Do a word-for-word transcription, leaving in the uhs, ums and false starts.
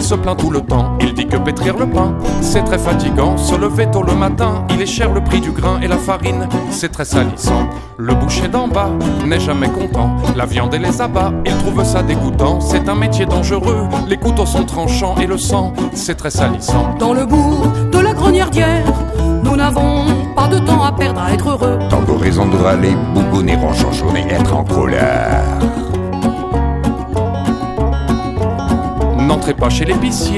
se plaint tout le temps. Il dit que pétrir le pain, c'est très fatigant. Se lever tôt le matin, il est cher le prix du grain et la farine, c'est très salissant. Le boucher d'en bas n'est jamais content. La viande et les abats, il trouve ça dégoûtant. C'est un métier dangereux, les couteaux sont tranchants et le sang, c'est très salissant. Dans le bourg de la Grenière d'hier, nous n'avons pas de temps à perdre à être heureux. Tant de raisons de râler, bougonner, ronchonchonner, être en colère. N'entrez pas chez l'épicier,